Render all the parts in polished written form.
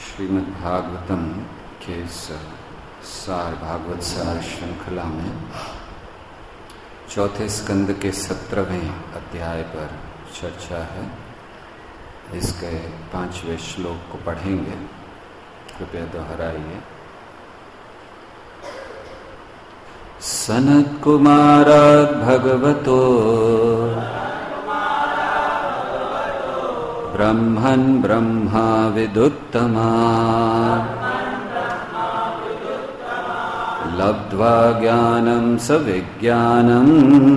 श्रीमद्भागवतम के सार भागवत सार श्रृंखला में चौथे स्कंद के 17वें अध्याय पर चर्चा है। इसके 5वें श्लोक को पढ़ेंगे, कृपया दोहराइए। सनत कुमारात् भगवतो ब्रह्मन् ब्रह्मा विदुत्तमा लब्ध्वा ज्ञानं सविज्ञानम्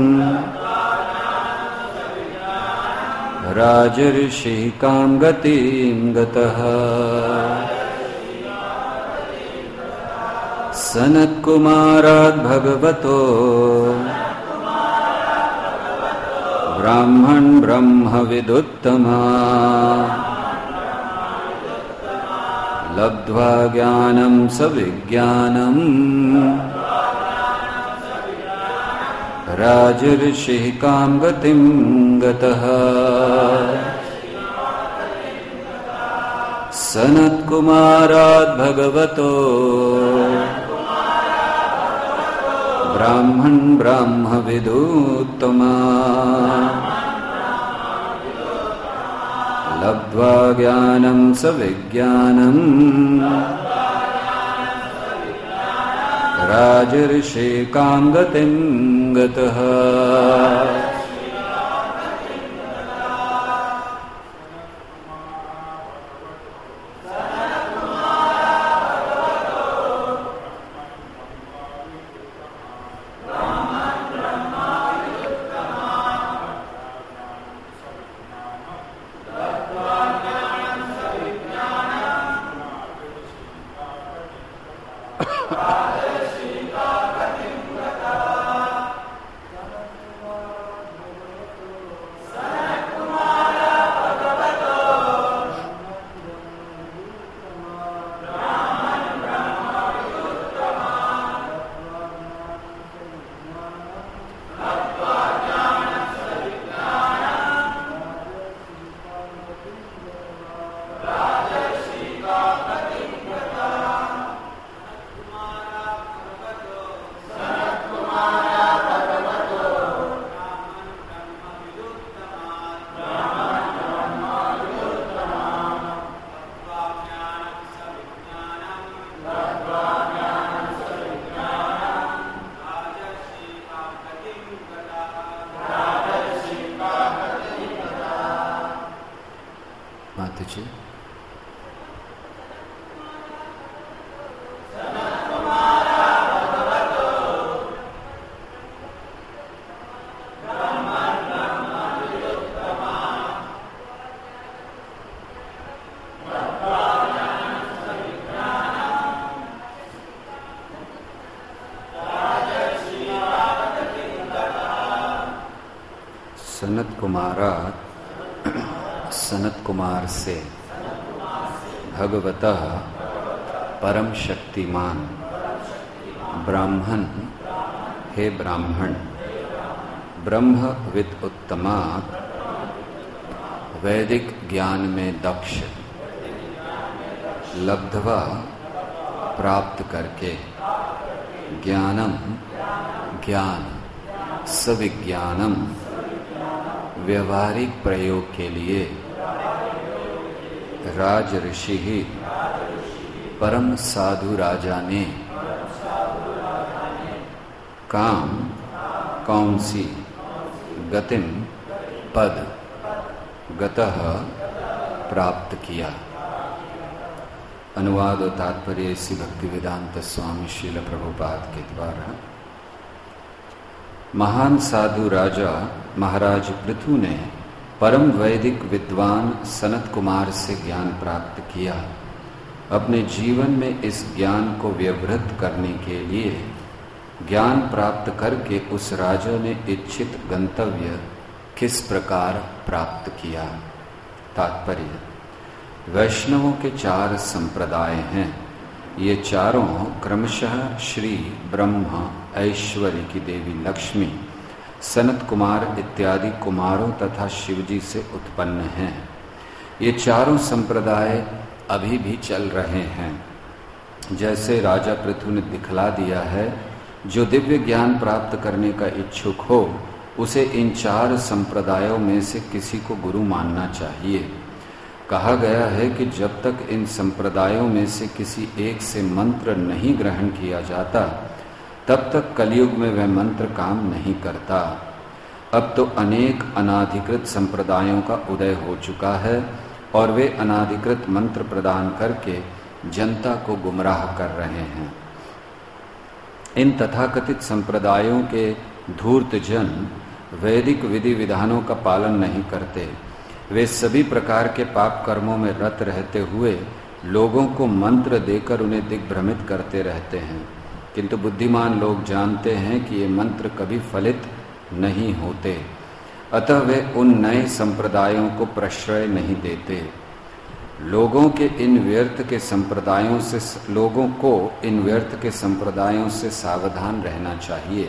राजर्षिकां गतिं गतः। सनत्कुमारात् भगवतो ब्राह्मण ब्रह्म विदुत्तमा लब्ध्वा ज्ञानं सविज्ञानम् राजर्षिकां गतिं गतः। सनत्कुमारात् भगवतो ब्राह्मण ब्रह्म विदुत्तमा लब्ध्वा ज्ञानं सविज्ञानम् राजर्षिकां गतिं गतः। सनत कुमार से भगवतः परम शक्तिमान ब्राह्मण, हे ब्राह्मण, ब्रह्मविद उत्तमात् वैदिक ज्ञान में दक्ष, लब्ध्वा प्राप्त करके, ज्ञानम ज्ञान, सविज्ञानम व्यवहारिक प्रयोग के लिए, राज ऋषि ही परम साधु राजा ने काम कौन सी, गतिम पद, गतः प्राप्त किया। अनुवाद और तात्पर्य इसी भक्तिवेदांत स्वामी श्रील प्रभुपाद के द्वारा। महान साधु राजा महाराज पृथु ने परम वैदिक विद्वान सनत कुमार से ज्ञान प्राप्त किया। अपने जीवन में इस ज्ञान को व्यवहृत करने के लिए ज्ञान प्राप्त करके उस राजा ने इच्छित गंतव्य किस प्रकार प्राप्त किया। तात्पर्य, वैष्णवों के 4 संप्रदाय हैं। ये चारों क्रमशः श्री ब्रह्मा, ऐश्वर्य की देवी लक्ष्मी, सनत कुमार इत्यादि कुमारों तथा शिवजी से उत्पन्न हैं। ये चारों संप्रदाय अभी भी चल रहे हैं। जैसे राजा पृथु ने दिखला दिया है, जो दिव्य ज्ञान प्राप्त करने का इच्छुक हो उसे इन 4 संप्रदायों में से किसी को गुरु मानना चाहिए। कहा गया है कि जब तक इन संप्रदायों में से किसी एक से मंत्र नहीं ग्रहण किया जाता, तब तक कलयुग में वह मंत्र काम नहीं करता। अब तो अनेक अनाधिकृत संप्रदायों का उदय हो चुका है और वे अनाधिकृत मंत्र प्रदान करके जनता को गुमराह कर रहे हैं। इन तथाकथित संप्रदायों के धूर्त जन वैदिक विधि विधानों का पालन नहीं करते। वे सभी प्रकार के पाप कर्मों में रत रहते हुए लोगों को मंत्र देकर उन्हें दिग्भ्रमित करते रहते हैं, किंतु बुद्धिमान लोग जानते हैं कि ये मंत्र कभी फलित नहीं होते। अतः वे उन नए संप्रदायों को प्रश्रय नहीं देते। लोगों को इन व्यर्थ के संप्रदायों से सावधान रहना चाहिए।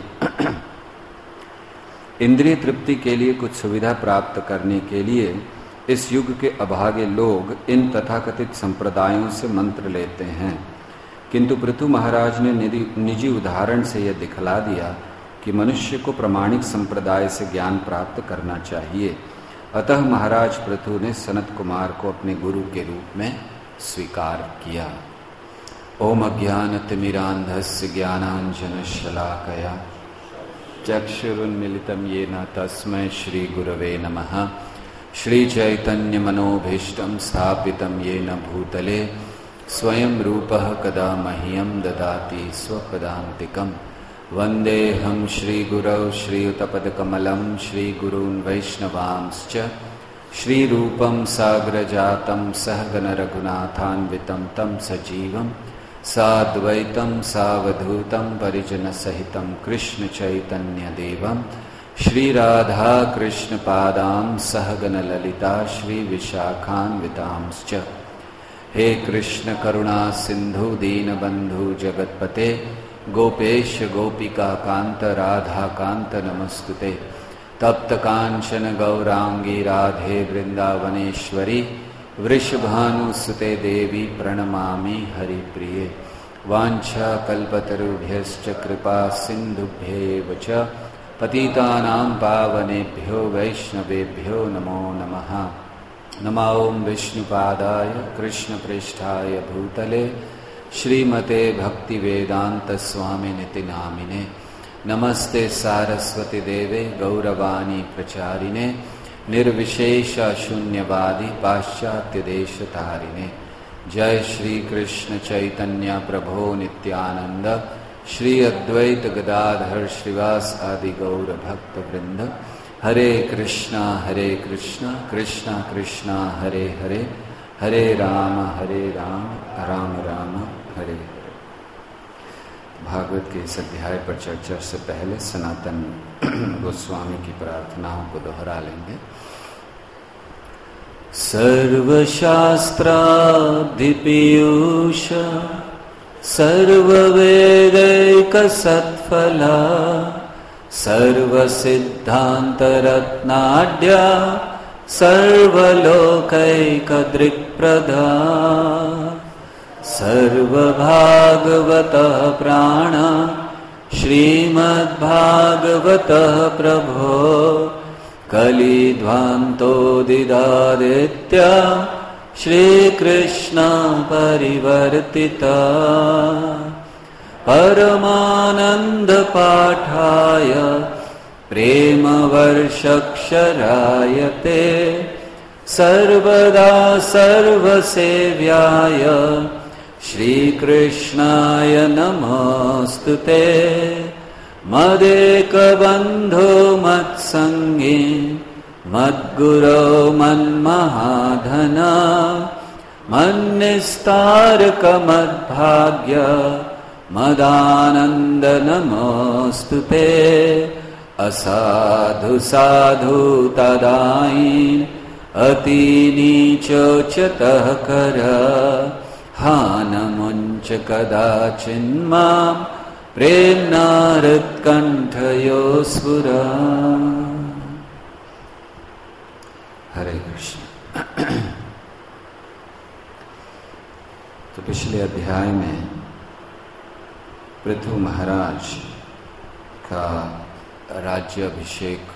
इंद्रिय तृप्ति के लिए कुछ सुविधा प्राप्त करने के लिए इस युग के अभागे लोग इन तथाकथित संप्रदायों से मंत्र लेते हैं, किंतु पृथु महाराज ने निजी उदाहरण से यह दिखला दिया कि मनुष्य को प्रामाणिक संप्रदाय से ज्ञान प्राप्त करना चाहिए। अतः महाराज पृथु ने सनत कुमार को अपने गुरु के रूप में स्वीकार किया। ओम अज्ञानतिमिरान्धस्य ज्ञानाञ्जनशलाकया चक्षुरुन्मिलितं येन तस्मै श्रीगुरवे नमः। श्रीचैतन्यमनोभीष्टं स्थापितं येन भूतले स्वयं रूपः कदा मह्यं ददाति स्वपदान्तिकम्। वन्देऽहं श्रीगुरौ श्रीयुतपदकमलं श्रीगुरून् वैष्णवांश्च श्रीरूपं साग्रजातं सहगण रघुनाथान्वितं तं सजीवं साद्वैतं सावधूतं परिजनसहितं कृष्णचैतन्यदेवं श्रीराधा कृष्णपादां सहगण ललिता श्रीविशाखान्वितांश्च। हे कृष्ण करुणा सिंधु दीनबंधु जगत्पते गोपेश गोपिका कांत राधा कांत नमस्तुते। तप्त कांचन गौरांगी राधे वृंदावनेश्वरी वृषभानुसुते देवी प्रणमामि हरिप्रिये। वाञ्छा कल्पतरुभ्यश्च कृपा सिन्धुभ्येव च पतितानां पावनेभ्यो वैष्णवेभ्यो नमो नमः। नमो विष्णुपादाय कृष्णप्रेष्ठाय भूतले श्रीमते भक्तिवेदांत स्वामिनिति नामिने। नमस्ते सारस्वती देवे गौरवाणी प्रचारिणे निर्विशेष शून्यवादी पाश्चात्य देश तारिणे। जय श्री कृष्ण चैतन्य प्रभो नित्यानंद श्री अद्वैत गदाधर श्रीवास आदि गौर भक्त वृंद। हरे कृष्णा कृष्णा कृष्णा हरे हरे हरे राम राम राम हरे हरे। भागवत के इस अध्याय पर चर्चा से पहले सनातन गोस्वामी की प्रार्थनाओं को दोहरा लेंगे। सर्वशास्त्राधिपीयूष सर्ववेदैक सत्फला सर्वसिद्धान्तरत्नाढ्या सर्वलोकैकदृक्प्रदा सर्वभागवतः प्राण श्रीमद्भागवतः प्रभो कलिध्वान्तोदिदादित्य श्रीकृष्ण परिवर्तिता परमानन्दपाठाय प्रेमवर्षक्षरायते सर्वदा सर्वसेव्याय श्रीकृष्णाय नमोऽस्तुते। मदेकबन्धो मत्सङ्गी मद्गुरो मन्महाधना मन्निस्तारकमद्भाग्य मदानन्द नमोऽस्तुते। असाधु साधु तदाईन अतिनीचोच्चतः कर हानमुञ्च कदाचिन्मां प्रेम्नाहृत्कण्ठयोस्फुरा। हरे कृष्ण। तो पिछले अध्याय में पृथु महाराज का राज्याभिषेक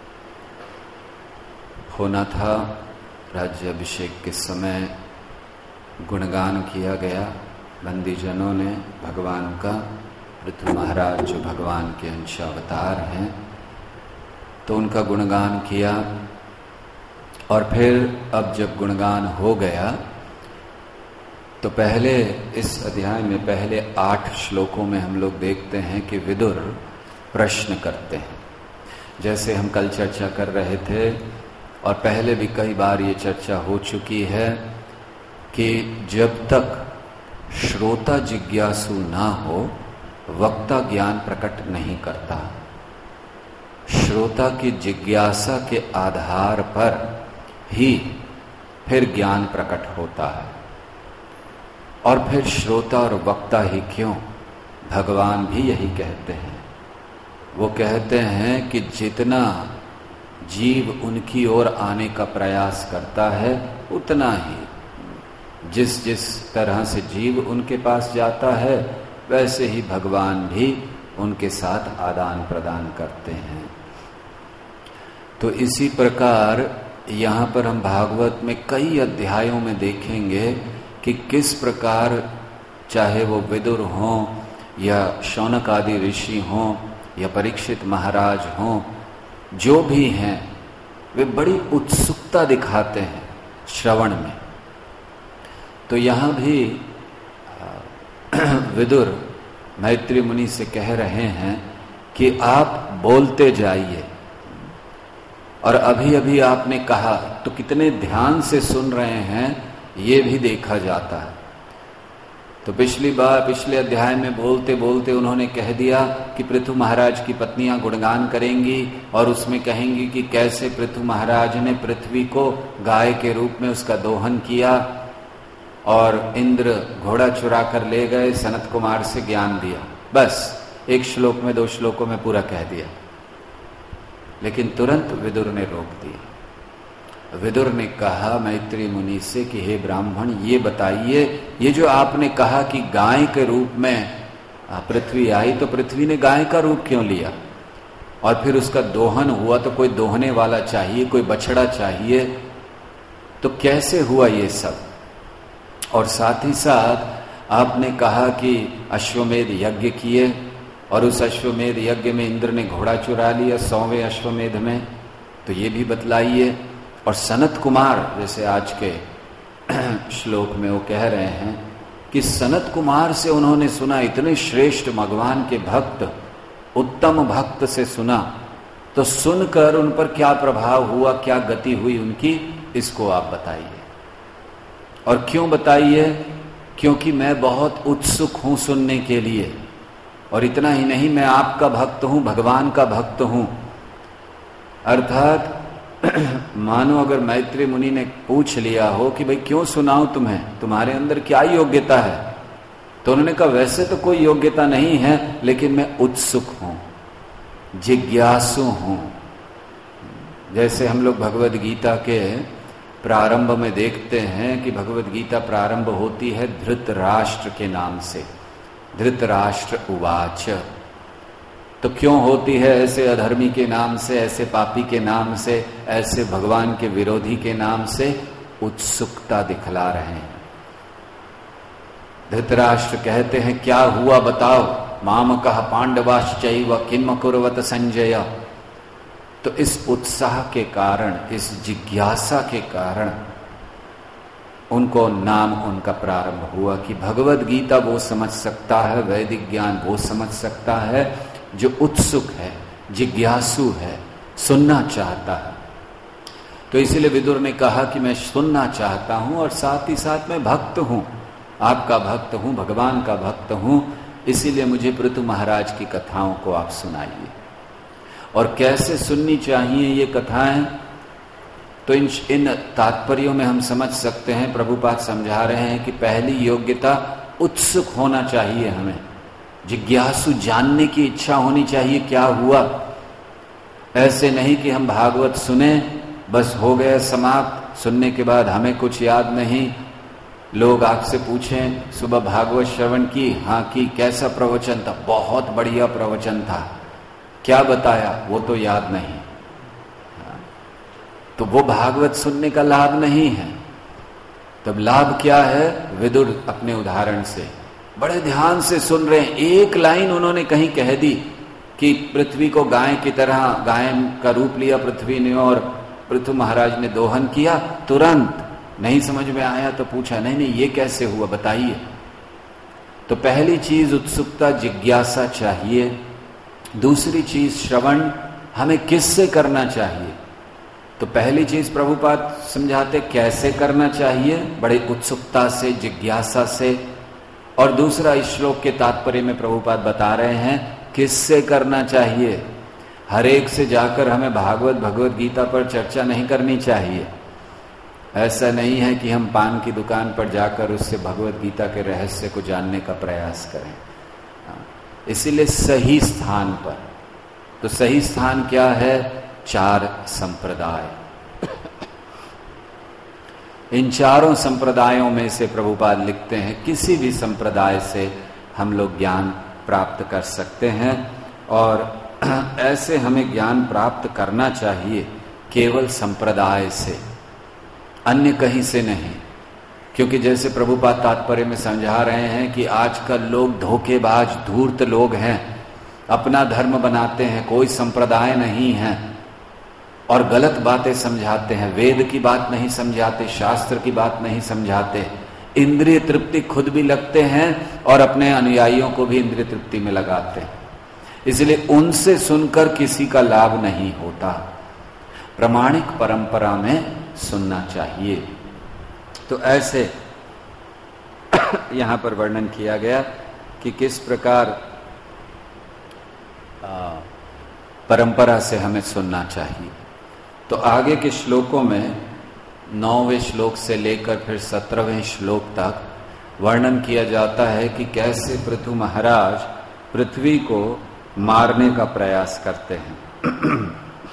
होना था। राज्याभिषेक के समय गुणगान किया गया बंदीजनों ने भगवान का। पृथु महाराज जो भगवान के अंश अवतार हैं, तो उनका गुणगान किया। और फिर अब जब गुणगान हो गया तो पहले इस अध्याय में पहले 8 श्लोकों में हम लोग देखते हैं कि विदुर प्रश्न करते हैं। जैसे हम कल चर्चा कर रहे थे और पहले भी कई बार ये चर्चा हो चुकी है कि जब तक श्रोता जिज्ञासु ना हो, वक्ता ज्ञान प्रकट नहीं करता। श्रोता की जिज्ञासा के आधार पर ही फिर ज्ञान प्रकट होता है। और फिर श्रोता और वक्ता ही क्यों, भगवान भी यही कहते हैं। वो कहते हैं कि जितना जीव उनकी ओर आने का प्रयास करता है, उतना ही जिस जिस तरह से जीव उनके पास जाता है, वैसे ही भगवान भी उनके साथ आदान प्रदान करते हैं। तो इसी प्रकार यहाँ पर हम भागवत में कई अध्यायों में देखेंगे कि किस प्रकार चाहे वो विदुर हों या शौनक आदि ऋषि हों या परीक्षित महाराज हों, जो भी हैं वे बड़ी उत्सुकता दिखाते हैं श्रवण में। तो यहाँ भी विदुर मैत्री मुनि से कह रहे हैं कि आप बोलते जाइए। और अभी अभी आपने कहा तो कितने ध्यान से सुन रहे हैं ये भी देखा जाता है। तो पिछले अध्याय में बोलते बोलते उन्होंने कह दिया कि पृथु महाराज की पत्नियां गुणगान करेंगी और उसमें कहेंगी कि कैसे पृथु महाराज ने पृथ्वी को गाय के रूप में उसका दोहन किया और इंद्र घोड़ा चुरा कर ले गए, सनत कुमार से ज्ञान दिया। बस 1 श्लोक में 2 श्लोकों में पूरा कह दिया। लेकिन तुरंत विदुर ने रोक दिया। विदुर ने कहा मैत्री मुनि से कि हे ब्राह्मण, ये बताइए, ये जो आपने कहा कि गाय के रूप में पृथ्वी आई, तो पृथ्वी ने गाय का रूप क्यों लिया? और फिर उसका दोहन हुआ तो कोई दोहने वाला चाहिए, कोई बछड़ा चाहिए, तो कैसे हुआ ये सब? और साथ ही साथ आपने कहा कि अश्वमेध यज्ञ किए और उस अश्वमेध यज्ञ में इंद्र ने घोड़ा चुरा लिया 100वें अश्वमेध में, तो ये भी बतलाइए। और सनत कुमार, जैसे आज के श्लोक में वो कह रहे हैं कि सनत कुमार से उन्होंने सुना, इतने श्रेष्ठ भगवान के भक्त, उत्तम भक्त से सुना, तो सुनकर उन पर क्या प्रभाव हुआ, क्या गति हुई उनकी, इसको आप बताइए। और क्यों बताइए? क्योंकि मैं बहुत उत्सुक हूं सुनने के लिए। और इतना ही नहीं, मैं आपका भक्त हूं, भगवान का भक्त हूं। अर्थात मानो अगर मैत्री मुनि ने पूछ लिया हो कि भाई क्यों सुनाऊं तुम्हें, तुम्हारे अंदर क्या योग्यता है, तो उन्होंने कहा वैसे तो कोई योग्यता नहीं है, लेकिन मैं उत्सुक हूं, जिज्ञासु हूं। जैसे हम लोग भगवद गीता के प्रारंभ में देखते हैं कि भगवद गीता प्रारंभ होती है धृतराष्ट्र के नाम से, धृतराष्ट्र उवाच। तो क्यों होती है ऐसे अधर्मी के नाम से, ऐसे पापी के नाम से, ऐसे भगवान के विरोधी के नाम से? उत्सुकता दिखला रहे हैं। धृतराष्ट्र कहते हैं क्या हुआ बताओ, मामकः पांडवाश्चैव किम कुर्वत संजय। तो इस उत्साह के कारण, इस जिज्ञासा के कारण उनको नाम उनका प्रारंभ हुआ कि भगवद गीता वो समझ सकता है, वैदिक ज्ञान वो समझ सकता है जो उत्सुक है, जिज्ञासु है, सुनना चाहता है। तो इसीलिए विदुर ने कहा कि मैं सुनना चाहता हूं और साथ ही साथ मैं भक्त हूं, आपका भक्त हूं, भगवान का भक्त हूं, इसीलिए मुझे पृथु महाराज की कथाओं को आप सुनाइए। और कैसे सुननी चाहिए ये कथाएं, तो इन तात्पर्यों में हम समझ सकते हैं। प्रभुपाद समझा रहे हैं कि पहली योग्यता उत्सुक होना चाहिए, हमें जिज्ञासु, जानने की इच्छा होनी चाहिए क्या हुआ। ऐसे नहीं कि हम भागवत सुने, बस हो गया समाप्त, सुनने के बाद हमें कुछ याद नहीं, लोग आपसे पूछें सुबह भागवत श्रवण की, हाँ की, कैसा प्रवचन था? बहुत बढ़िया प्रवचन था। क्या बताया? वो तो याद नहीं। तो वो भागवत सुनने का लाभ नहीं है। तब लाभ क्या है? विदुर अपने उदाहरण से बड़े ध्यान से सुन रहे हैं। एक लाइन उन्होंने कहीं कह दी कि पृथ्वी को गाय की तरह, गाय का रूप लिया पृथ्वी ने और पृथु महाराज ने दोहन किया। तुरंत नहीं समझ में आया तो पूछा, नहीं नहीं ये कैसे हुआ, बताइए। तो पहली चीज उत्सुकता, जिज्ञासा चाहिए। दूसरी चीज श्रवण हमें किससे करना चाहिए। तो पहली चीज प्रभुपाद समझाते कैसे करना चाहिए, बड़े उत्सुकता से, जिज्ञासा से। और दूसरा इस श्लोक के तात्पर्य में प्रभुपाद बता रहे हैं किससे करना चाहिए। हर एक से जाकर हमें भागवत भगवत गीता पर चर्चा नहीं करनी चाहिए। ऐसा नहीं है कि हम पान की दुकान पर जाकर उससे भगवत गीता के रहस्य को जानने का प्रयास करें। इसीलिए सही स्थान पर, तो सही स्थान क्या है? 4 संप्रदाय। इन चारों संप्रदायों में से प्रभुपाद लिखते हैं किसी भी संप्रदाय से हम लोग ज्ञान प्राप्त कर सकते हैं। और ऐसे हमें ज्ञान प्राप्त करना चाहिए केवल संप्रदाय से, अन्य कहीं से नहीं। क्योंकि जैसे प्रभुपाद तात्पर्य में समझा रहे हैं कि आजकल लोग धोखेबाज, धूर्त लोग हैं, अपना धर्म बनाते हैं, कोई संप्रदाय नहीं है और गलत बातें समझाते हैं, वेद की बात नहीं समझाते, शास्त्र की बात नहीं समझाते, इंद्रिय तृप्ति खुद भी लगते हैं और अपने अनुयायियों को भी इंद्रिय तृप्ति में लगाते हैं। इसलिए उनसे सुनकर किसी का लाभ नहीं होता, प्रामाणिक परंपरा में सुनना चाहिए। तो ऐसे यहां पर वर्णन किया गया कि किस प्रकार परंपरा से हमें सुनना चाहिए। तो आगे के श्लोकों में 9वें श्लोक से लेकर फिर 17वें श्लोक तक वर्णन किया जाता है कि कैसे पृथु महाराज पृथ्वी को मारने का प्रयास करते हैं।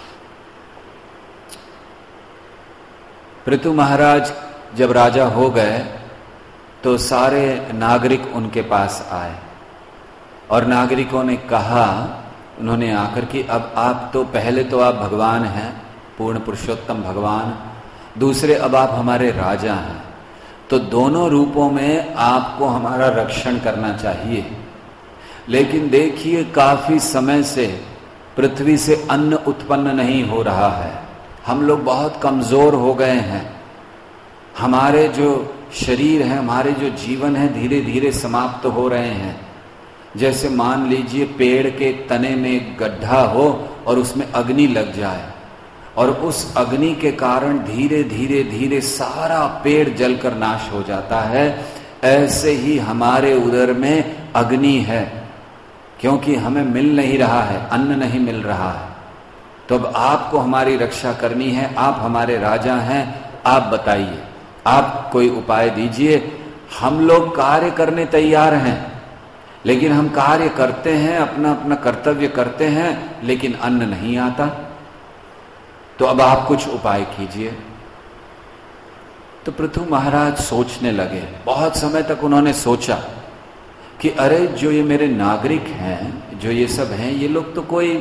पृथु महाराज जब राजा हो गए तो सारे नागरिक उनके पास आए और नागरिकों ने कहा, उन्होंने आकर कि अब आप तो, पहले तो आप भगवान हैं, पूर्ण पुरुषोत्तम भगवान, दूसरे अब आप हमारे राजा हैं, तो दोनों रूपों में आपको हमारा रक्षण करना चाहिए। लेकिन देखिए काफी समय से पृथ्वी से अन्न उत्पन्न नहीं हो रहा है, हम लोग बहुत कमजोर हो गए हैं, हमारे जो शरीर है, हमारे जो जीवन है धीरे धीरे समाप्त हो रहे हैं। जैसे मान लीजिए पेड़ के तने में एक गड्ढा हो और उसमें अग्नि लग जाए और उस अग्नि के कारण धीरे धीरे धीरे सारा पेड़ जलकर नाश हो जाता है। ऐसे ही हमारे उदर में अग्नि है, क्योंकि हमें मिल नहीं रहा है, अन्न नहीं मिल रहा है। तो अब आपको हमारी रक्षा करनी है, आप हमारे राजा हैं, आप बताइए, आप कोई उपाय दीजिए। हम लोग कार्य करने तैयार हैं, लेकिन हम कार्य करते हैं, अपना अपना कर्तव्य करते हैं, लेकिन अन्न नहीं आता। तो अब आप कुछ उपाय कीजिए। तो पृथु महाराज सोचने लगे, बहुत समय तक उन्होंने सोचा कि अरे जो ये मेरे नागरिक हैं, जो ये सब हैं, ये लोग तो कोई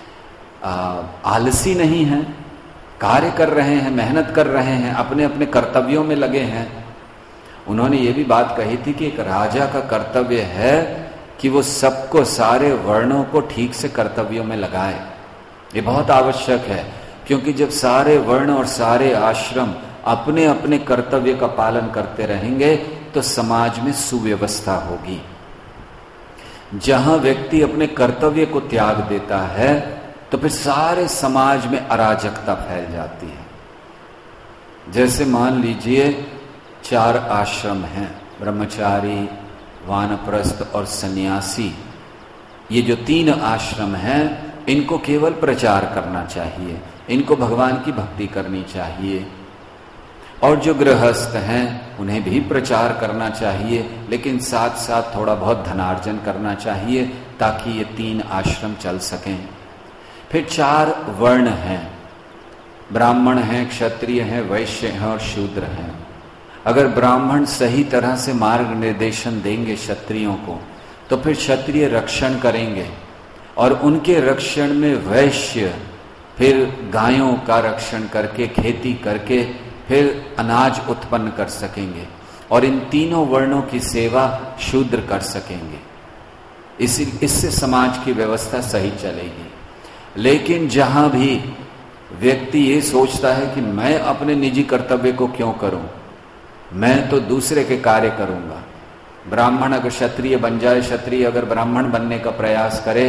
आलसी नहीं हैं, कार्य कर रहे हैं, मेहनत कर रहे हैं, अपने अपने कर्तव्यों में लगे हैं। उन्होंने ये भी बात कही थी कि एक राजा का कर्तव्य है कि वो सबको, सारे वर्णों को ठीक से कर्तव्यों में लगाए। ये बहुत आवश्यक है, क्योंकि जब सारे वर्ण और सारे आश्रम अपने अपने कर्तव्य का पालन करते रहेंगे तो समाज में सुव्यवस्था होगी। जहां व्यक्ति अपने कर्तव्य को त्याग देता है तो फिर सारे समाज में अराजकता फैल जाती है। जैसे मान लीजिए 4 आश्रम हैं, ब्रह्मचारी, वानप्रस्थ और सन्यासी। ये जो 3 आश्रम हैं, इनको केवल प्रचार करना चाहिए, इनको भगवान की भक्ति करनी चाहिए। और जो गृहस्थ हैं उन्हें भी प्रचार करना चाहिए, लेकिन साथ साथ थोड़ा बहुत धनार्जन करना चाहिए ताकि ये 3 आश्रम चल सकें। फिर 4 वर्ण हैं, ब्राह्मण हैं, क्षत्रिय हैं, वैश्य हैं और शूद्र हैं। अगर ब्राह्मण सही तरह से मार्ग निर्देशन देंगे क्षत्रियों को, तो फिर क्षत्रिय रक्षण करेंगे, और उनके रक्षण में वैश्य फिर गायों का रक्षण करके, खेती करके फिर अनाज उत्पन्न कर सकेंगे, और इन तीनों वर्णों की सेवा शूद्र कर सकेंगे। इससे समाज की व्यवस्था सही चलेगी। लेकिन जहां भी व्यक्ति ये सोचता है कि मैं अपने निजी कर्तव्य को क्यों करूं, मैं तो दूसरे के कार्य करूंगा। ब्राह्मण अगर क्षत्रिय बन जाए, क्षत्रिय अगर ब्राह्मण बनने का प्रयास करे,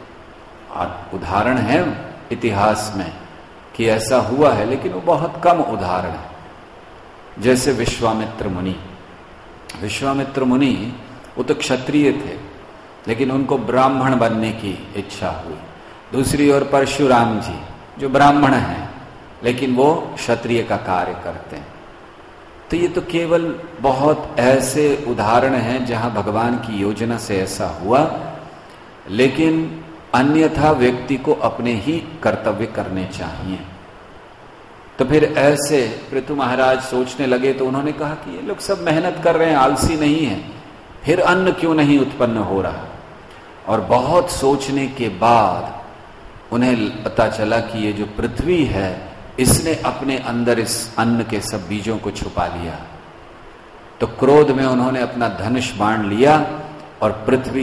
उदाहरण है इतिहास में कि ऐसा हुआ है, लेकिन वो बहुत कम उदाहरण है। जैसे विश्वामित्र मुनि, विश्वामित्र मुनि वो तो क्षत्रिय थे, लेकिन उनको ब्राह्मण बनने की इच्छा हुई। दूसरी ओर परशुराम जी जो ब्राह्मण हैं, लेकिन वो क्षत्रिय का कार्य करते हैं। तो ये तो केवल बहुत ऐसे उदाहरण हैं जहां भगवान की योजना से ऐसा हुआ, लेकिन अन्यथा व्यक्ति को अपने ही कर्तव्य करने चाहिए। तो फिर ऐसे पृथु महाराज सोचने लगे, तो उन्होंने कहा कि ये लोग सब मेहनत कर रहे हैं, आलसी नहीं है, फिर अन्न क्यों नहीं उत्पन्न हो रहा। और बहुत सोचने के बाद उन्हें पता चला कि ये जो पृथ्वी है, इसने अपने अंदर इस अन्न के सब बीजों को छुपा लिया। तो क्रोध में उन्होंने अपना धनुष बाण लिया और पृथ्वी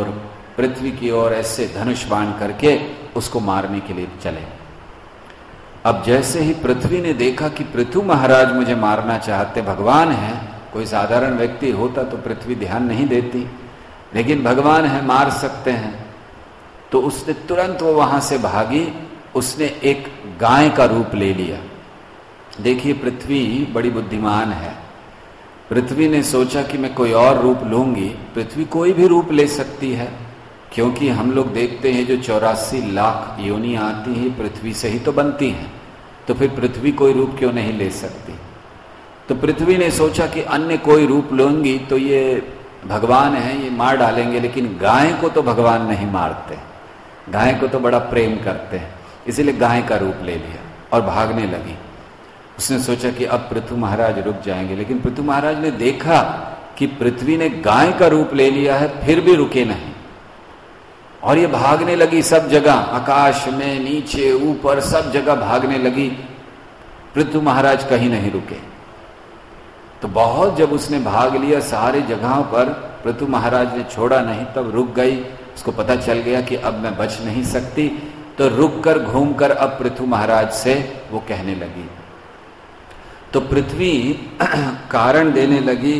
की ओर ऐसे धनुष बाण करके उसको मारने के लिए चले। अब जैसे ही पृथ्वी ने देखा कि पृथु महाराज मुझे मारना चाहते, भगवान है, कोई साधारण व्यक्ति होता तो पृथ्वी ध्यान नहीं देती, लेकिन भगवान है, मार सकते हैं, तो उसने तुरंत वो वहां से भागी, उसने एक गाय का रूप ले लिया। देखिए पृथ्वी बड़ी बुद्धिमान है। पृथ्वी ने सोचा कि मैं कोई और रूप लूंगी। पृथ्वी कोई भी रूप ले सकती है, क्योंकि हम लोग देखते हैं जो 84 लाख योनियां आती हैं पृथ्वी से ही तो बनती हैं, तो फिर पृथ्वी कोई रूप क्यों नहीं ले सकती। तो पृथ्वी ने सोचा कि अन्य कोई रूप लूंगी तो ये भगवान है, ये मार डालेंगे, लेकिन गाय को तो भगवान नहीं मारते, गाय को तो बड़ा प्रेम करते हैं, इसीलिए गाय का रूप ले लिया और भागने लगी। उसने सोचा कि अब पृथु महाराज रुक जाएंगे, लेकिन पृथु महाराज ने देखा कि पृथ्वी ने गाय का रूप ले लिया है, फिर भी रुके नहीं, और ये भागने लगी सब जगह, आकाश में, नीचे, ऊपर, सब जगह भागने लगी। पृथु महाराज कहीं नहीं रुके। तो बहुत जब उसने भाग लिया सारी जगहों पर, पृथु महाराज ने छोड़ा नहीं, तब रुक गई। उसको पता चल गया कि अब मैं बच नहीं सकती, तो रुक कर घूमकर अब पृथु महाराज से वो कहने लगी। तो पृथ्वी कारण देने लगी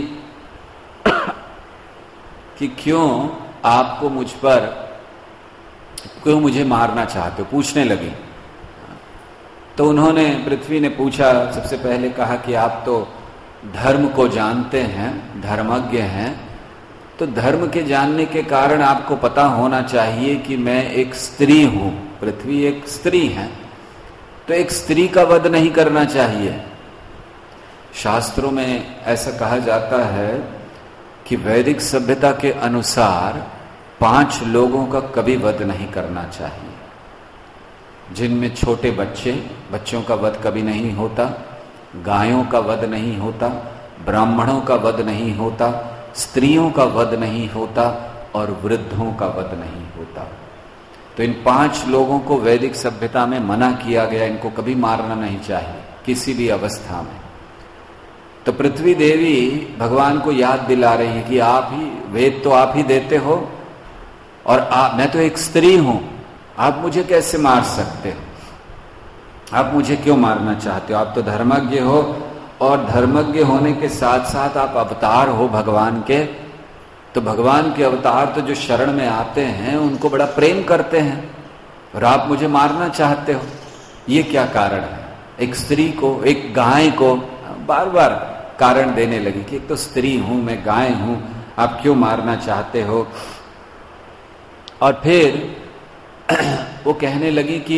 कि क्यों आपको मुझ पर, क्यों मुझे मारना चाहते हो, पूछने लगी। तो उन्होंने, पृथ्वी ने पूछा, सबसे पहले कहा कि आप तो धर्म को जानते हैं, धर्मज्ञ हैं, तो धर्म के जानने के कारण आपको पता होना चाहिए कि मैं एक स्त्री हूं। पृथ्वी एक स्त्री है, तो एक स्त्री का वध नहीं करना चाहिए। शास्त्रों में ऐसा कहा जाता है कि वैदिक सभ्यता के अनुसार 5 लोगों का कभी वध नहीं करना चाहिए, जिनमें छोटे बच्चों का वध कभी नहीं होता, गायों का वध नहीं होता, ब्राह्मणों का वध नहीं होता, स्त्रियों का वध नहीं होता, और वृद्धों का वध नहीं होता। तो इन 5 लोगों को वैदिक सभ्यता में मना किया गया, इनको कभी मारना नहीं चाहिए किसी भी अवस्था में। तो पृथ्वी देवी भगवान को याद दिला रही है कि आप ही, वेद तो आप ही देते हो, और मैं तो एक स्त्री हूं, आप मुझे कैसे मार सकते हो, आप मुझे क्यों मारना चाहते हो, आप तो धर्मज्ञ हो, और धर्मज्ञ होने के साथ साथ आप अवतार हो भगवान के, तो भगवान के अवतार तो जो शरण में आते हैं उनको बड़ा प्रेम करते हैं, और आप मुझे मारना चाहते हो, ये क्या कारण है। एक स्त्री को, एक गाय को बार बार कारण देने लगी कि एक तो स्त्री हूं, मैं गाय हूं, आप क्यों मारना चाहते हो। और फिर वो कहने लगी कि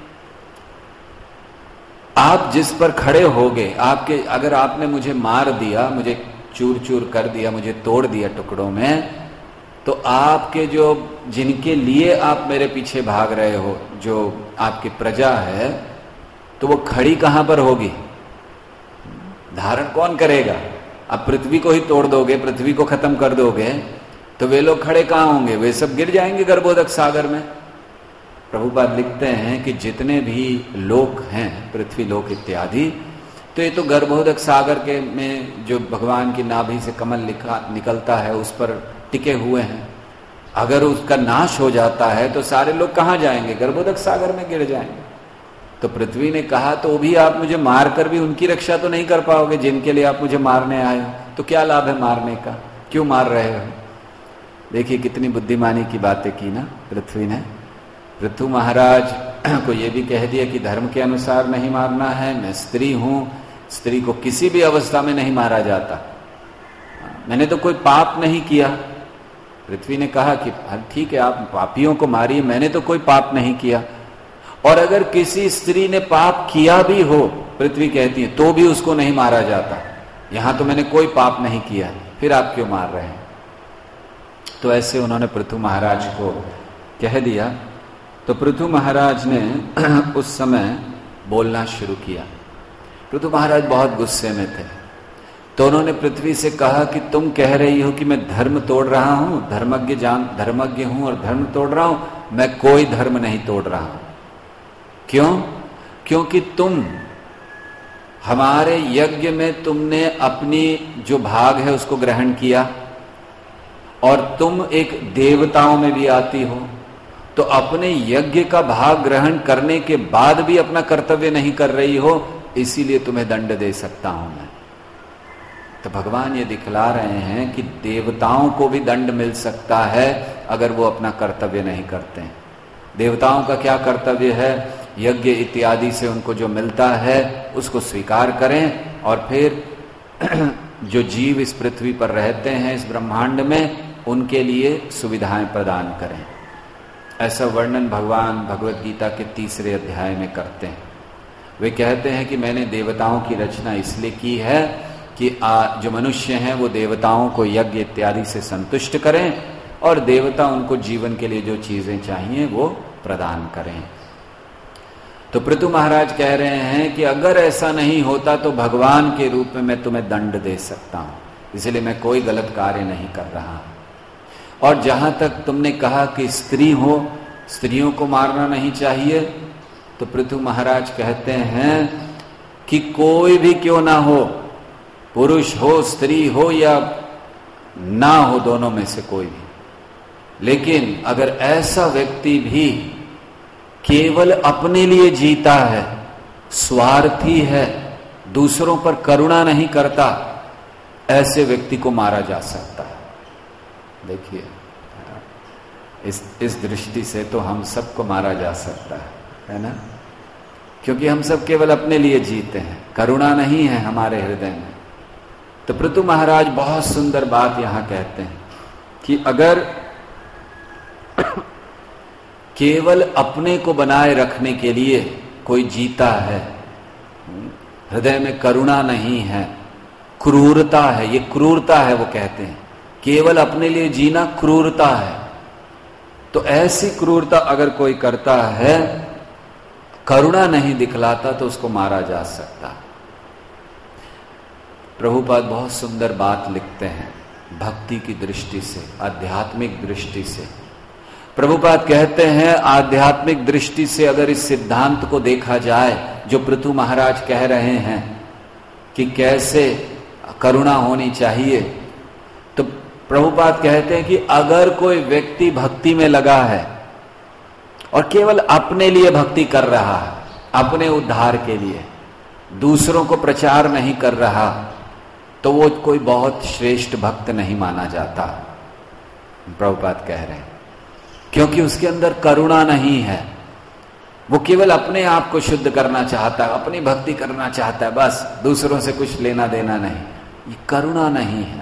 आप जिस पर खड़े होगे, आपके, अगर आपने मुझे मार दिया, मुझे चूर चूर कर दिया, मुझे तोड़ दिया टुकड़ों में, तो आपके जो, जिनके लिए आप मेरे पीछे भाग रहे हो, जो आपकी प्रजा है, तो वो खड़ी कहां पर होगी, धारण कौन करेगा, अब पृथ्वी को ही तोड़ दोगे, पृथ्वी को खत्म कर दोगे, तो वे लोग खड़े कहां होंगे? वे सब गिर जाएंगे गर्भोदक सागर में। प्रभुपाद लिखते हैं कि जितने भी लोक हैं, पृथ्वी लोक इत्यादि, तो ये तो गर्भोदक सागर के में जो भगवान की नाभि से कमल निकलता है उस पर टिके हुए हैं। अगर उसका नाश हो जाता है तो सारे लोग कहां जाएंगे? गर्भोदक सागर में गिर जाएंगे। तो पृथ्वी ने कहा तो भी आप मुझे मारकर भी उनकी रक्षा तो नहीं कर पाओगे जिनके लिए आप मुझे मारने आए हो, तो क्या लाभ है मारने का? क्यों मार रहे हो? देखिए कितनी बुद्धिमानी की बातें की ना पृथ्वी ने। पृथु महाराज को यह भी कह दिया कि धर्म के अनुसार नहीं मारना है, मैं स्त्री हूं, स्त्री को किसी भी अवस्था में नहीं मारा जाता, मैंने तो कोई पाप नहीं किया। पृथ्वी ने कहा कि ठीक है आप पापियों को मारिए, मैंने तो कोई पाप नहीं किया। और अगर किसी स्त्री ने पाप किया भी हो, पृथ्वी कहती है, तो भी उसको नहीं मारा जाता, यहां तो मैंने कोई पाप नहीं किया, फिर आप क्यों मार रहे हैं? तो ऐसे उन्होंने पृथु महाराज को कह दिया। तो पृथु महाराज ने उस समय बोलना शुरू किया। पृथु महाराज बहुत गुस्से में थे, तो उन्होंने पृथ्वी से कहा कि तुम कह रही हो कि मैं धर्म तोड़ रहा हूं, धर्मज्ञ हूं और धर्म तोड़ रहा हूं, मैं कोई धर्म नहीं तोड़ रहा हूं। क्यों? क्योंकि तुम हमारे यज्ञ में तुमने अपनी जो भाग है उसको ग्रहण किया, और तुम एक देवताओं में भी आती हो, तो अपने यज्ञ का भाग ग्रहण करने के बाद भी अपना कर्तव्य नहीं कर रही हो, इसीलिए तुम्हें दंड दे सकता हूं मैं। तो भगवान ये दिखला रहे हैं कि देवताओं को भी दंड मिल सकता है अगर वो अपना कर्तव्य नहीं करते हैं। देवताओं का क्या कर्तव्य है? यज्ञ इत्यादि से उनको जो मिलता है उसको स्वीकार करें, और फिर जो जीव इस पृथ्वी पर रहते हैं, इस ब्रह्मांड में, उनके लिए सुविधाएं प्रदान करें। ऐसा वर्णन भगवान भगवत गीता के 3 अध्याय में करते हैं। वे कहते हैं कि मैंने देवताओं की रचना इसलिए की है कि जो मनुष्य हैं वो देवताओं को यज्ञ इत्यादि से संतुष्ट करें, और देवता उनको जीवन के लिए जो चीजें चाहिए वो प्रदान करें। तो पृथु महाराज कह रहे हैं कि अगर ऐसा नहीं होता तो भगवान के रूप में मैं तुम्हें दंड दे सकता हूं, इसलिए मैं कोई गलत कार्य नहीं कर रहा। और जहां तक तुमने कहा कि स्त्री हो, स्त्रियों को मारना नहीं चाहिए, तो पृथु महाराज कहते हैं कि कोई भी क्यों ना हो, पुरुष हो, स्त्री हो या ना हो, दोनों में से कोई भी, लेकिन अगर ऐसा व्यक्ति भी केवल अपने लिए जीता है, स्वार्थी है, दूसरों पर करुणा नहीं करता, ऐसे व्यक्ति को मारा जा सकता है। देखिए इस दृष्टि से तो हम सबको मारा जा सकता है ना, क्योंकि हम सब केवल अपने लिए जीते हैं, करुणा नहीं है हमारे हृदय में। तो पृथु महाराज बहुत सुंदर बात यहां कहते हैं कि अगर केवल अपने को बनाए रखने के लिए कोई जीता है, हृदय में करुणा नहीं है, क्रूरता है, ये क्रूरता है, वो कहते हैं केवल अपने लिए जीना क्रूरता है, तो ऐसी क्रूरता अगर कोई करता है, करुणा नहीं दिखलाता, तो उसको मारा जा सकता। प्रभुपाद बहुत सुंदर बात लिखते हैं भक्ति की दृष्टि से, आध्यात्मिक दृष्टि से। प्रभुपाद कहते हैं आध्यात्मिक दृष्टि से अगर इस सिद्धांत को देखा जाए जो पृथु महाराज कह रहे हैं कि कैसे करुणा होनी चाहिए, तो प्रभुपाद कहते हैं कि अगर कोई व्यक्ति भक्ति में लगा है और केवल अपने लिए भक्ति कर रहा है, अपने उद्धार के लिए, दूसरों को प्रचार नहीं कर रहा, तो वो कोई बहुत श्रेष्ठ भक्त नहीं माना जाता, प्रभुपाद कह रहे हैं, क्योंकि उसके अंदर करुणा नहीं है। वो केवल अपने आप को शुद्ध करना चाहता है, अपनी भक्ति करना चाहता है, बस दूसरों से कुछ लेना देना नहीं, ये करुणा नहीं है।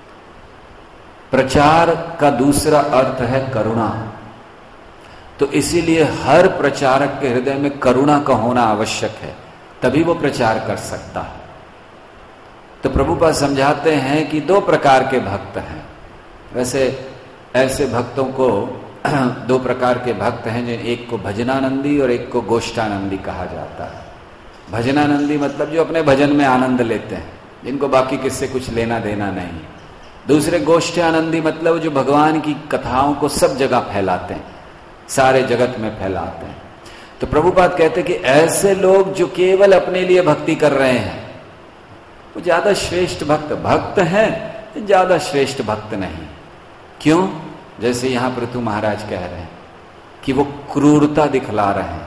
प्रचार का दूसरा अर्थ है करुणा, तो इसीलिए हर प्रचारक के हृदय में करुणा का होना आवश्यक है, तभी वो प्रचार कर सकता है। तो प्रभुपाद समझाते हैं कि 2 प्रकार के भक्त हैं। वैसे ऐसे भक्तों को 2 प्रकार के भक्त हैं, जिन एक को भजनानंदी और एक को गोष्ठानंदी कहा जाता है। भजनानंदी मतलब जो अपने भजन में आनंद लेते हैं, जिनको बाकी किससे कुछ लेना देना नहीं। दूसरे गोष्ठ्यानंदी मतलब जो भगवान की कथाओं को सब जगह फैलाते हैं, सारे जगत में फैलाते हैं। तो प्रभुपाद कहते हैं कि ऐसे लोग जो केवल अपने लिए भक्ति कर रहे हैं वो ज्यादा श्रेष्ठ भक्त हैं, ज्यादा श्रेष्ठ भक्त नहीं। क्यों? जैसे यहां पृथु महाराज कह रहे हैं कि वो क्रूरता दिखला रहे हैं।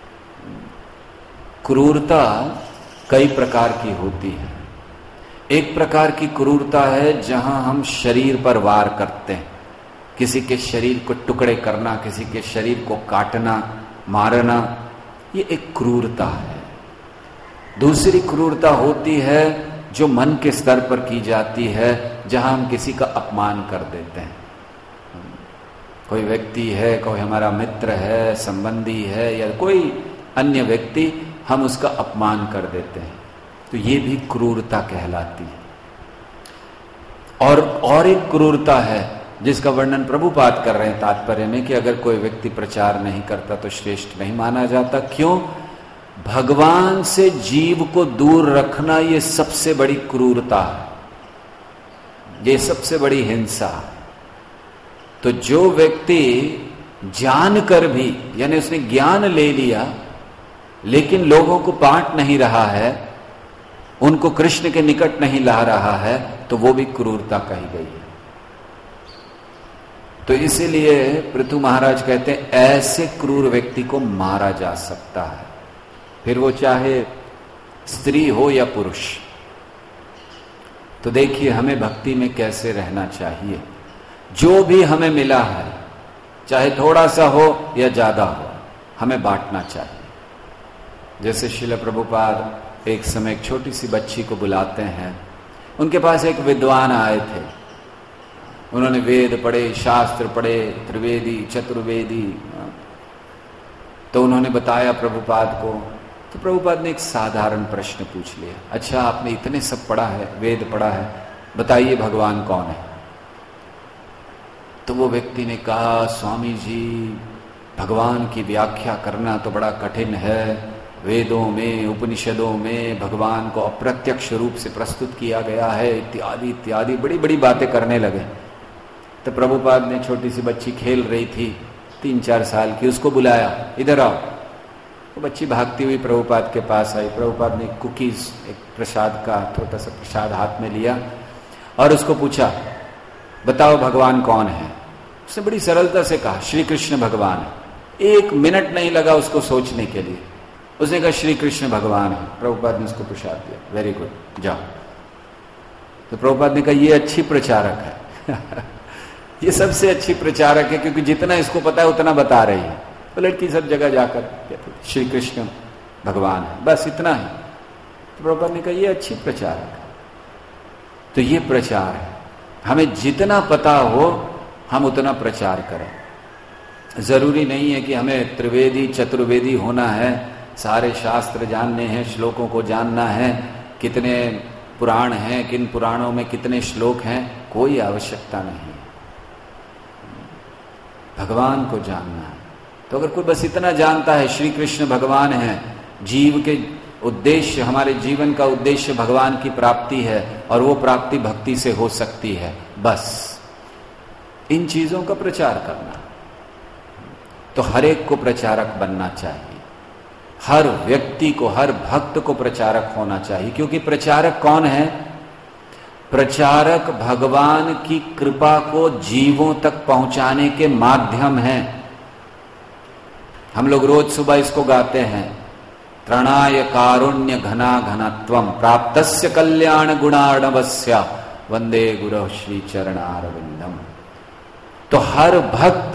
क्रूरता कई प्रकार की होती है। एक प्रकार की क्रूरता है जहां हम शरीर पर वार करते हैं, किसी के शरीर को टुकड़े करना, किसी के शरीर को काटना, मारना, ये एक क्रूरता है। दूसरी क्रूरता होती है जो मन के स्तर पर की जाती है, जहां हम किसी का अपमान कर देते हैं। कोई व्यक्ति है, कोई हमारा मित्र है, संबंधी है या कोई अन्य व्यक्ति, हम उसका अपमान कर देते हैं, तो ये भी क्रूरता कहलाती है। और एक क्रूरता है जिसका वर्णन प्रभुपाद कर रहे हैं तात्पर्य में कि अगर कोई व्यक्ति प्रचार नहीं करता तो श्रेष्ठ नहीं माना जाता। क्यों? भगवान से जीव को दूर रखना ये सबसे बड़ी क्रूरता है, ये सबसे बड़ी हिंसा। तो जो व्यक्ति जानकर भी, यानी उसने ज्ञान ले लिया लेकिन लोगों को बांट नहीं रहा है, उनको कृष्ण के निकट नहीं ला रहा है, तो वो भी क्रूरता कही गई है। तो इसीलिए पृथु महाराज कहते हैं ऐसे क्रूर व्यक्ति को मारा जा सकता है, फिर वो चाहे स्त्री हो या पुरुष। तो देखिए हमें भक्ति में कैसे रहना चाहिए। जो भी हमें मिला है, चाहे थोड़ा सा हो या ज्यादा हो, हमें बांटना चाहिए। जैसे श्रील प्रभुपाद एक समय एक छोटी सी बच्ची को बुलाते हैं, उनके पास एक विद्वान आए थे, उन्होंने वेद पढ़े, शास्त्र पढ़े, त्रिवेदी चतुर्वेदी, तो उन्होंने बताया प्रभुपाद को। तो प्रभुपाद ने एक साधारण प्रश्न पूछ लिया, अच्छा आपने इतने सब पढ़ा है, वेद पढ़ा है, बताइए भगवान कौन है? तो वो व्यक्ति ने कहा, स्वामी जी भगवान की व्याख्या करना तो बड़ा कठिन है, वेदों में उपनिषदों में भगवान को अप्रत्यक्ष रूप से प्रस्तुत किया गया है, इत्यादि इत्यादि बड़ी बड़ी बातें करने लगे। तो प्रभुपाद ने, छोटी सी बच्ची खेल रही थी 3-4 साल की, उसको बुलाया, इधर आओ। वो बच्ची भागती हुई प्रभुपाद के पास आई। प्रभुपाद ने कुकीज, एक प्रसाद का छोटा सा प्रसाद हाथ में लिया और उसको पूछा, बताओ भगवान कौन है? उसने बड़ी सरलता से कहा, श्री कृष्ण भगवान है। 1 मिनट नहीं लगा उसको सोचने के लिए, उसने कहा श्री कृष्ण भगवान है। प्रभुपाद ने उसको प्रसाद दिया, वेरी गुड, जाओ। तो प्रभुपाद ने कहा ये अच्छी प्रचारक है ये सबसे अच्छी प्रचारक है, क्योंकि जितना इसको पता है उतना बता रही है। तो लड़की सब जगह जाकर कहती श्री कृष्ण भगवान है, बस इतना ही। तो प्रभुपाद ने कहा ये अच्छी प्रचारक है। तो ये प्रचार है, हमें जितना पता हो हम उतना प्रचार करें। जरूरी नहीं है कि हमें त्रिवेदी चतुर्वेदी होना है, सारे शास्त्र जानने हैं, श्लोकों को जानना है, कितने पुराण हैं, किन पुराणों में कितने श्लोक हैं, कोई आवश्यकता नहीं। भगवान को जानना है। तो अगर कोई बस इतना जानता है श्री कृष्ण भगवान है, जीव के उद्देश्य, हमारे जीवन का उद्देश्य भगवान की प्राप्ति है और वो प्राप्ति भक्ति से हो सकती है, बस इन चीजों का प्रचार करना। तो हर एक को प्रचारक बनना चाहिए, हर व्यक्ति को, हर भक्त को प्रचारक होना चाहिए। क्योंकि प्रचारक कौन है? प्रचारक भगवान की कृपा को जीवों तक पहुंचाने के माध्यम हैं। हम लोग रोज सुबह इसको गाते हैं, त्रणाय कारुण्य घना घनत्वम प्राप्तस्य कल्याण गुणार्णवस्य वंदे गुरु श्री चरणारविंदम। तो हर भक्त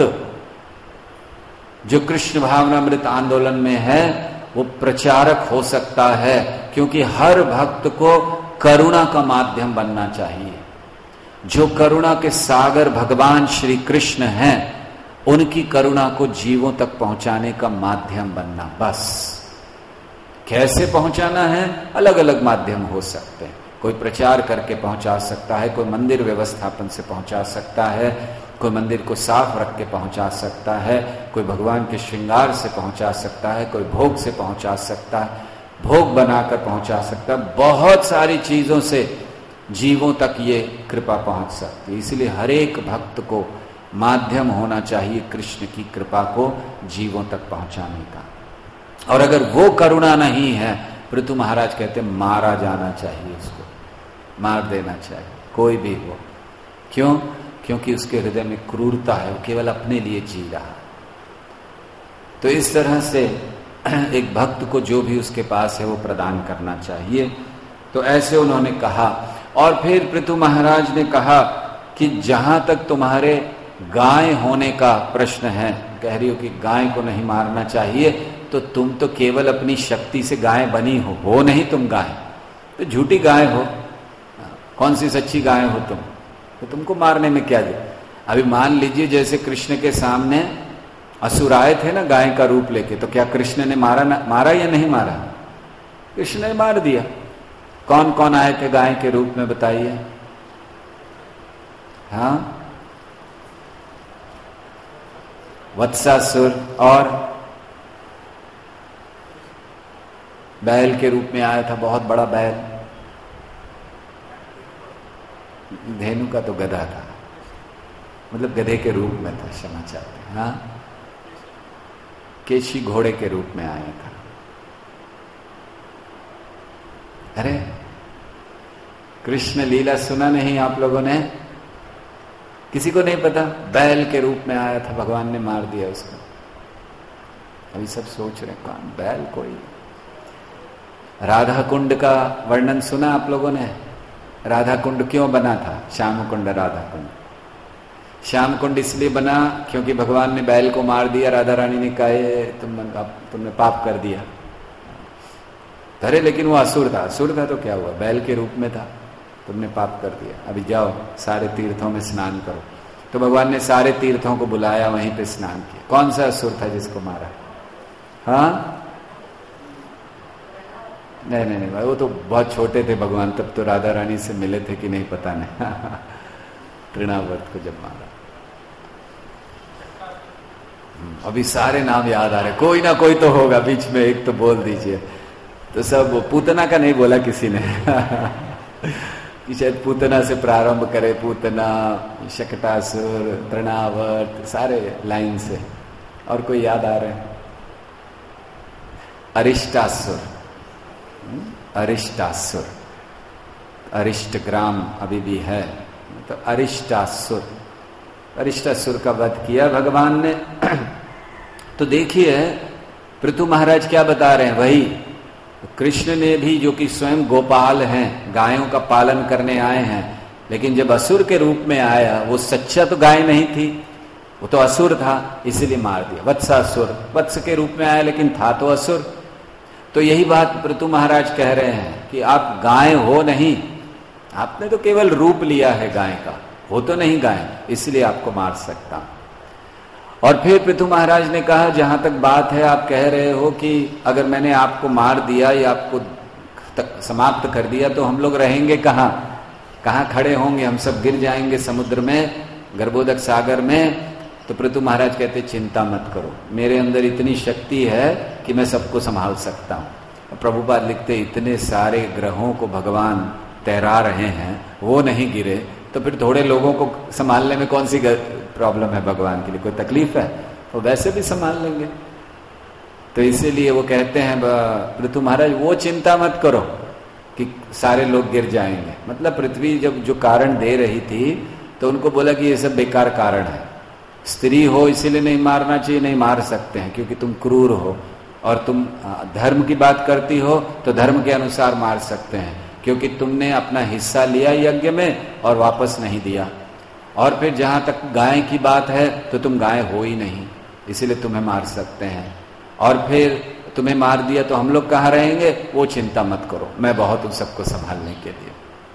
जो कृष्ण भावनामृत आंदोलन में है वो प्रचारक हो सकता है, क्योंकि हर भक्त को करुणा का माध्यम बनना चाहिए। जो करुणा के सागर भगवान श्री कृष्ण हैं, उनकी करुणा को जीवों तक पहुंचाने का माध्यम बनना। बस कैसे पहुंचाना है? अलग अलग माध्यम हो सकते हैं। कोई प्रचार करके पहुंचा सकता है, कोई मंदिर व्यवस्थापन से पहुंचा सकता है, कोई मंदिर को साफ रख के पहुंचा सकता है, कोई भगवान के श्रृंगार से पहुंचा सकता है, कोई भोग से पहुंचा सकता है। भोग बनाकर पहुंचा सकता है, बहुत सारी चीजों से जीवों तक ये कृपा पहुंच सकती है। इसलिए हर एक भक्त को माध्यम होना चाहिए कृष्ण की कृपा को जीवों तक पहुंचाने का। और अगर वो करुणा नहीं है, पृथु महाराज कहते मारा जाना चाहिए, उसको मार देना चाहिए, कोई भी हो। क्यों? क्योंकि उसके हृदय में क्रूरता है, वो केवल अपने लिए जी रहा है। तो इस तरह से एक भक्त को जो भी उसके पास है वो प्रदान करना चाहिए। तो ऐसे उन्होंने कहा। और फिर पृथु महाराज ने कहा कि जहां तक तुम्हारे गाय होने का प्रश्न है, कह रही हो कि गाय को नहीं मारना चाहिए, तो तुम तो केवल अपनी शक्ति से गाय बनी हो नहीं तुम गाय, तो झूठी गाय हो। कौन सी सच्ची गाय हो तुम? तो तुमको मारने में क्या दे? अभी मान लीजिए जैसे कृष्ण के सामने असुर आए थे ना गाय का रूप लेके, तो क्या कृष्ण ने मारा या नहीं मारा? कृष्ण ने मार दिया। कौन कौन आए थे गाय के रूप में बताइए? हाँ, वत्सासुर और बैल के रूप में आया था, बहुत बड़ा बैल। धेनु का तो गधा था, मतलब गधे के रूप में था, क्षमा चाहते हैं। हाँ, केशी घोड़े के रूप में आया था। अरे कृष्ण लीला सुना नहीं आप लोगों ने? किसी को नहीं पता? बैल के रूप में आया था, भगवान ने मार दिया उसको। अभी सब सोच रहे कौन बैल? कोई। राधा कुंड का वर्णन सुना आप लोगों ने? राधा कुंड क्यों बना था? श्याम कुंड राधा कुंड। श्याम कुंड इसलिए बना क्योंकि भगवान ने बैल को मार दिया, राधा रानी ने कहा तुमने पाप कर दिया। अरे लेकिन वो असुर था तो क्या हुआ? बैल के रूप में था, तुमने पाप कर दिया, अभी जाओ सारे तीर्थों में स्नान करो। तो भगवान ने सारे तीर्थों को बुलाया, वहीं पे स्नान किया। कौन सा असुर था जिसको मारा? हाँ, नहीं, वो तो बहुत छोटे थे भगवान, तब तो राधा रानी से मिले थे कि नहीं पता नहीं। तृणावर्त को जब मारा। अभी सारे नाम याद आ रहे, कोई ना कोई तो होगा बीच में, एक तो बोल दीजिए। तो सब पूतना का नहीं बोला किसी ने कि शायद पूतना से प्रारंभ करे, पूतना, शकटासुर, तृणावर्त, सारे लाइन से। और कोई याद आ रहे हैं? अरिष्टासुर, अरिष्टासुर, अरिष्टग्राम अभी भी है, तो अरिष्टासुर, अरिष्टासुर का वध किया भगवान ने। तो देखिए पृथु महाराज क्या बता रहे हैं, वही कृष्ण ने भी, जो कि स्वयं गोपाल हैं, गायों का पालन करने आए हैं, लेकिन जब असुर के रूप में आया, वो सच्चा तो गाय नहीं थी, वो तो असुर था, इसीलिए मार दिया। वत्सासुर, वत्स के रूप में आया लेकिन था तो असुर। तो यही बात पृथु महाराज कह रहे हैं कि आप गाय हो नहीं, आपने तो केवल रूप लिया है गाय का, हो तो नहीं गाय, इसलिए आपको मार सकता। और फिर पृथु महाराज ने कहा, जहां तक बात है, आप कह रहे हो कि अगर मैंने आपको मार दिया या आपको समाप्त कर दिया तो हम लोग रहेंगे कहाँ? कहाँ खड़े होंगे? हम सब गिर जाएंगे समुद्र में, गर्भोदक सागर में। तो पृथु महाराज कहते, चिंता मत करो, मेरे अंदर इतनी शक्ति है कि मैं सबको संभाल सकता हूँ। प्रभुपाद लिखते, इतने सारे ग्रहों को भगवान तैरा रहे हैं, वो नहीं गिरे, तो फिर थोड़े लोगों को संभालने में कौन सी प्रॉब्लम है भगवान के लिए? कोई तकलीफ है? वो वैसे भी संभाल लेंगे। तो इसीलिए वो कहते हैं पृथु महाराज, वो चिंता मत करो कि सारे लोग गिर जाएंगे। मतलब पृथ्वी जब जो कारण दे रही थी, तो उनको बोला कि ये सब बेकार कारण है, स्त्री हो इसीलिए नहीं मारना चाहिए, नहीं मार सकते हैं क्योंकि तुम क्रूर हो, और तुम धर्म की बात करती हो तो धर्म के अनुसार मार सकते हैं, क्योंकि तुमने अपना हिस्सा लिया यज्ञ में और वापस नहीं दिया। और फिर जहां तक गाय की बात है, तो तुम गाय हो ही नहीं, इसीलिए तुम्हें मार सकते हैं। और फिर तुम्हें मार दिया तो हम लोग कहाँ रहेंगे? वो चिंता मत करो, मैं बहुत हूं सबको संभालने के लिए।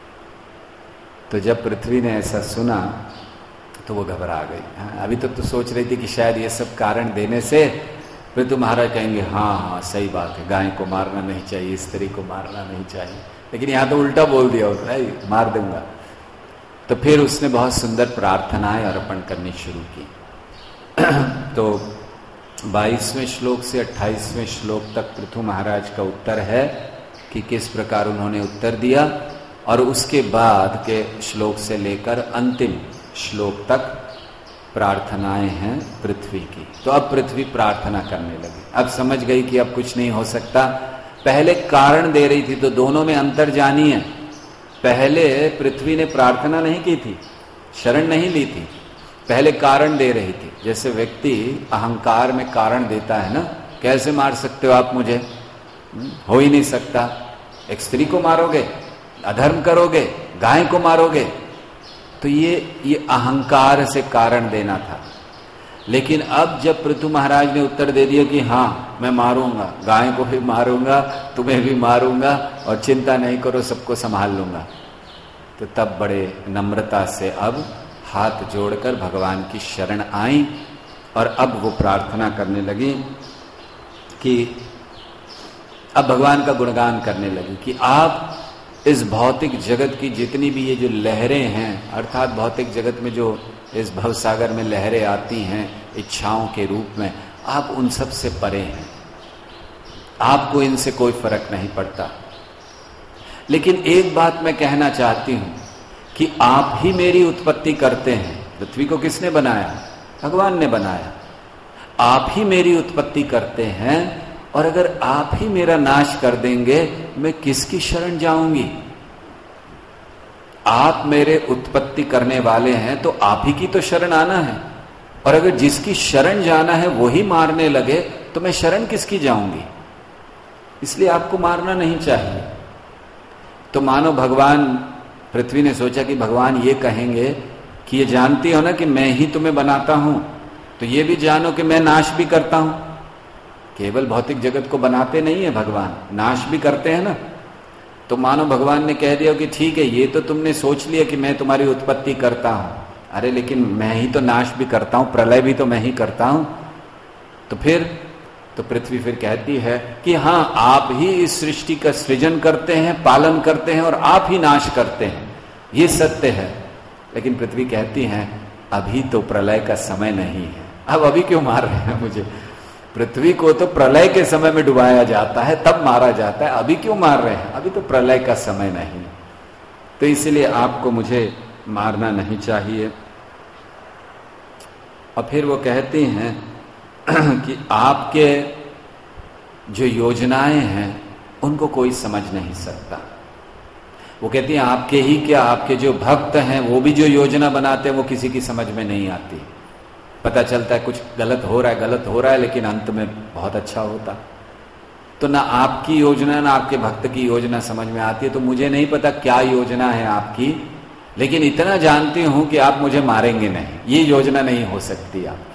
तो जब पृथ्वी ने ऐसा सुना तो वो घबरा गई। अभी तक तो सोच रही थी कि शायद ये सब कारण देने से पृथु महाराज कहेंगे, हाँ सही बात है, गाय को मारना नहीं चाहिए, स्त्री को मारना नहीं चाहिए, लेकिन यहाँ तो उल्टा बोल दिया उसने, मार दूंगा। तो फिर उसने बहुत सुंदर प्रार्थनाएं अर्पण करनी शुरू की। तो 22वें श्लोक से 28वें श्लोक तक पृथु महाराज का उत्तर है कि किस प्रकार उन्होंने उत्तर दिया, और उसके बाद के श्लोक से लेकर अंतिम श्लोक तक प्रार्थनाएं हैं पृथ्वी की। तो अब पृथ्वी प्रार्थना करने लगी। अब समझ गई कि अब कुछ नहीं हो सकता। पहले कारण दे रही थी, तो दोनों में अंतर जानिए। पहले पृथ्वी ने प्रार्थना नहीं की थी, शरण नहीं ली थी, पहले कारण दे रही थी। जैसे व्यक्ति अहंकार में कारण देता है ना, कैसे मार सकते हो आप मुझे, हो ही नहीं सकता। एक स्त्री को मारोगे, अधर्म करोगे, गाय को मारोगे, तो ये अहंकार से कारण देना था। लेकिन अब जब पृथु महाराज ने उत्तर दे दिया कि हाँ मैं मारूंगा, गाय को भी मारूंगा, तुम्हें भी मारूंगा, और चिंता नहीं करो, सबको संभाल लूंगा, तो तब बड़े नम्रता से अब हाथ जोड़कर भगवान की शरण आई, और अब वो प्रार्थना करने लगी कि अब भगवान का गुणगान करने लगी कि आप इस भौतिक जगत की जितनी भी ये जो लहरें हैं, अर्थात भौतिक जगत में जो इस भवसागर में लहरें आती हैं इच्छाओं के रूप में, आप उन सब से परे हैं, आपको इनसे कोई फर्क नहीं पड़ता। लेकिन एक बात मैं कहना चाहती हूं कि आप ही मेरी उत्पत्ति करते हैं। पृथ्वी को किसने बनाया? भगवान ने बनाया। आप ही मेरी उत्पत्ति करते हैं, और अगर आप ही मेरा नाश कर देंगे, मैं किसकी शरण जाऊंगी? आप मेरे उत्पत्ति करने वाले हैं, तो आप ही की तो शरण आना है, और अगर जिसकी शरण जाना है वो ही मारने लगे, तो मैं शरण किसकी जाऊंगी? इसलिए आपको मारना नहीं चाहिए। तो मानो भगवान, पृथ्वी ने सोचा कि भगवान ये कहेंगे कि ये जानती हो ना कि मैं ही तुम्हें बनाता हूं, तो ये भी जानो कि मैं नाश भी करता हूं। केवल भौतिक जगत को बनाते नहीं है भगवान, नाश भी करते हैं ना। तो मानो भगवान ने कह दिया कि ठीक है, ये तो तुमने सोच लिया कि मैं तुम्हारी उत्पत्ति करता हूं, अरे लेकिन मैं ही तो नाश भी करता हूं, प्रलय भी तो मैं ही करता हूं। तो फिर तो पृथ्वी फिर कहती है कि हाँ, आप ही इस सृष्टि का सृजन करते हैं, पालन करते हैं, और आप ही नाश करते हैं, ये सत्य है। लेकिन पृथ्वी कहती है अभी तो प्रलय का समय नहीं है, अब अभी क्यों मार रहे हैं मुझे? पृथ्वी को तो प्रलय के समय में डुबाया जाता है, तब मारा जाता है, अभी क्यों मार रहे हैं? अभी तो प्रलय का समय नहीं, तो इसलिए आपको मुझे मारना नहीं चाहिए। और फिर वो कहती हैं कि आपके जो योजनाएं हैं उनको कोई समझ नहीं सकता। वो कहती हैं आपके ही क्या, आपके जो भक्त हैं वो भी जो योजना बनाते हैं वो किसी की समझ में नहीं आती। पता चलता है कुछ गलत हो रहा है, लेकिन अंत में बहुत अच्छा होता। तो ना आपकी योजना ना आपके भक्त की योजना समझ में आती है। तो मुझे नहीं पता क्या योजना है आपकी, लेकिन इतना जानती हूं कि आप मुझे मारेंगे नहीं, ये योजना नहीं हो सकती आपकी।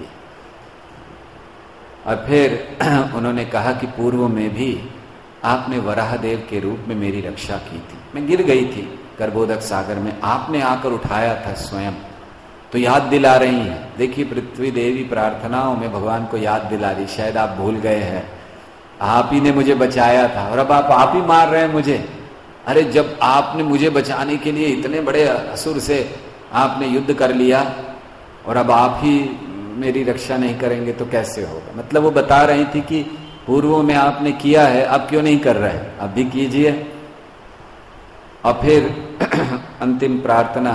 और फिर उन्होंने कहा कि पूर्व में भी आपने वराहदेव के रूप में मेरी रक्षा की थी, मैं गिर गई थी गर्भोदक सागर में, आपने आकर उठाया था स्वयं, तो याद दिला रही हैं। देखिए पृथ्वी देवी प्रार्थनाओं में भगवान को याद दिला रही, शायद आप भूल गए हैं, आप ही ने मुझे बचाया था और अब आप ही मार रहे हैं मुझे। अरे जब आपने मुझे बचाने के लिए इतने बड़े असुर से आपने युद्ध कर लिया और अब आप ही मेरी रक्षा नहीं करेंगे तो कैसे होगा? मतलब वो बता रही थी कि पूर्व में आपने किया है, अब क्यों नहीं कर रहे, अब भी कीजिए। और फिर अंतिम प्रार्थना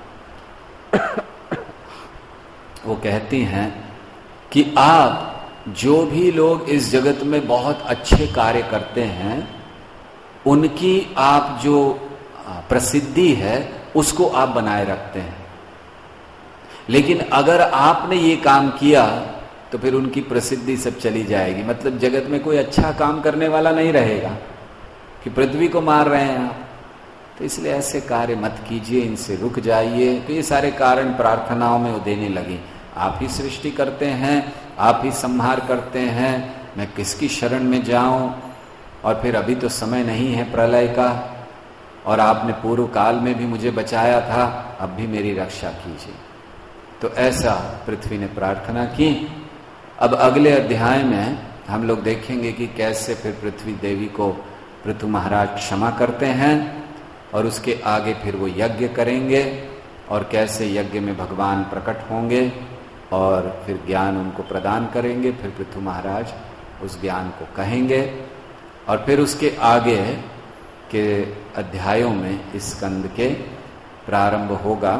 वो कहती हैं कि आप जो भी लोग इस जगत में बहुत अच्छे कार्य करते हैं उनकी आप जो प्रसिद्धि है उसको आप बनाए रखते हैं, लेकिन अगर आपने ये काम किया तो फिर उनकी प्रसिद्धि सब चली जाएगी। मतलब जगत में कोई अच्छा काम करने वाला नहीं रहेगा कि पृथ्वी को मार रहे हैं आप, तो इसलिए ऐसे कार्य मत कीजिए, इनसे रुक जाइए। तो ये सारे कारण प्रार्थनाओं में वो देने लगी। आप ही सृष्टि करते हैं, आप ही संहार करते हैं, मैं किसकी शरण में जाऊं? और फिर अभी तो समय नहीं है प्रलय का, और आपने पूर्व काल में भी मुझे बचाया था, अब भी मेरी रक्षा कीजिए। तो ऐसा पृथ्वी ने प्रार्थना की। अब अगले अध्याय में हम लोग देखेंगे कि कैसे फिर पृथ्वी देवी को पृथु महाराज क्षमा करते हैं और उसके आगे फिर वो यज्ञ करेंगे और कैसे यज्ञ में भगवान प्रकट होंगे और फिर ज्ञान उनको प्रदान करेंगे। फिर पृथु महाराज उस ज्ञान को कहेंगे और फिर उसके आगे के अध्यायों में इस स्कंद के प्रारंभ होगा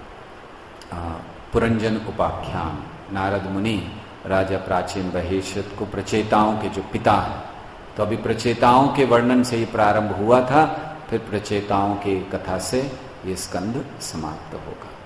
पुरंजन उपाख्यान। नारद मुनि राजा प्राचीन बहेश्वत को प्रचेताओं के जो पिता हैं, तो अभी प्रचेताओं के वर्णन से ही प्रारंभ हुआ था, फिर प्रचेताओं की कथा से ये स्कंद समाप्त होगा।